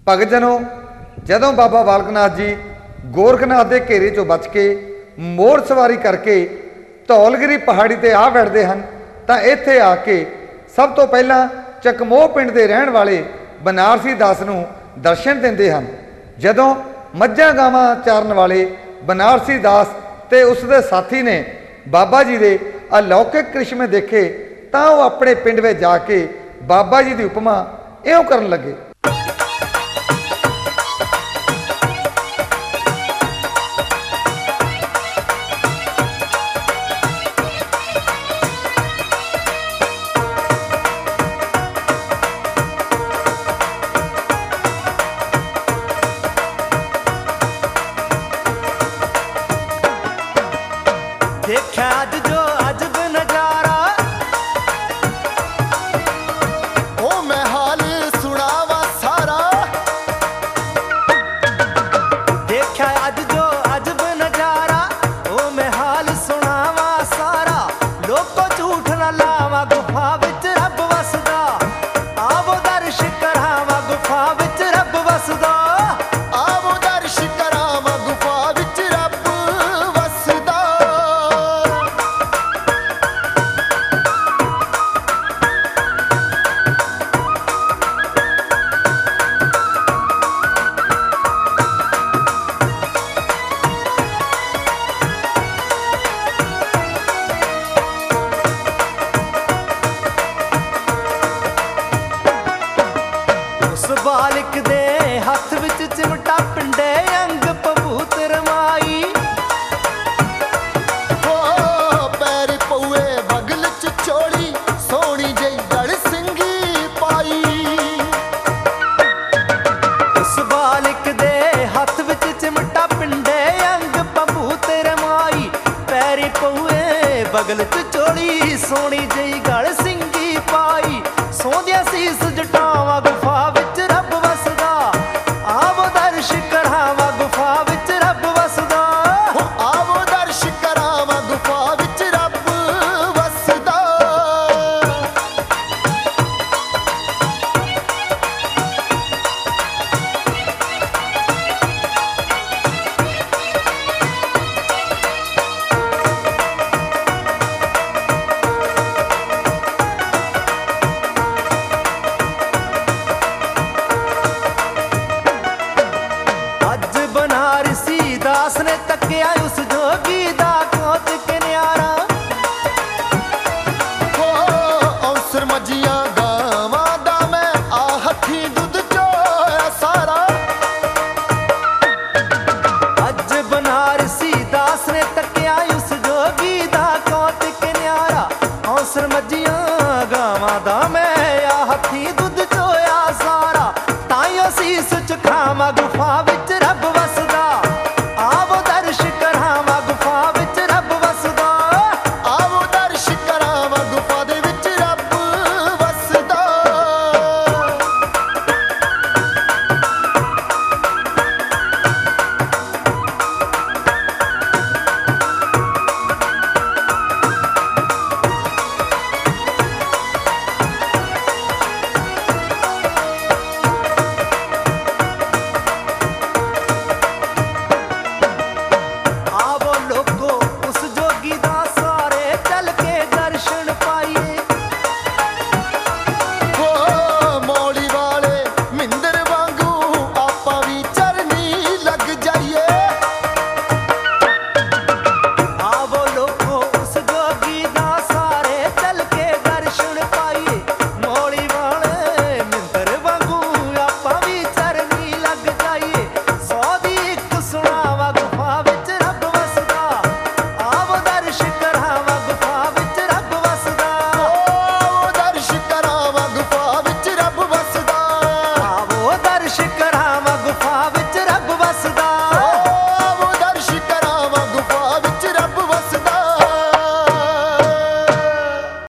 भगत जनों, जदों बाबा बालक नाथ जी गोरखनाथ के घेरे चों बच के मोर सवारी करके धौलगिरी पहाड़ी ते आ बैठते हैं तो इत्थे आके सब तो पहला चकमोह पिंड के रहने वाले बनारसी दास नूं दर्शन देंदे हैं। जदों मझां गावां चारन वाले बनारसी दास ते उसदे साथी ने बाबा जी दे अलौकिक करिश्मे देखे तां वो अपने पिंड में जाके बाबा जी की उपमा इउं करन लगे। देखा अज जो अजब नजारा, ओ मैं हाल सुनावा सारा। देखा अज जो अजब नजारा, ओ मैं हाल सुनावा सारा। लोको झूठ न लावा गुफा विच रब वसदा, आवो दर्श करावा गुफा विच रब वसदा। आवो दर्श करावा गुफा विच रब वसदा। उस बालिक दे हथ विच चिमटा पिंडे अंग पबूत रमाई। हो पैर पौए बगल च चोली, सोनी जई गल सिंगी पाई। उस बालिक दे हथ विच चिमटा पिंडे अंग पबूत रमाई। पैर पौए बगल च चोली, सोनी जई गल सिंगी पाई। सोंदिया सीस जटावा गुफा विच रब वसदा, आवो दर्श करावा गुफा विच रब वसदा। आवो दर्श करावा गुफा विच रब वसदा। अज बनारसी दास ने तकिया उस जोगी दा कौतक न्यारा। हो औसर मजियां गावां दा मैं आ हथी दुध चोया सारा। अज बनारसी दास ने तकिया उस जोगी दा कौतक न्यारा। औसर मजियां गावां दा मैं आ हथी दुध चोया सारा। ताइयों सीस चुखावा गुफा विच रब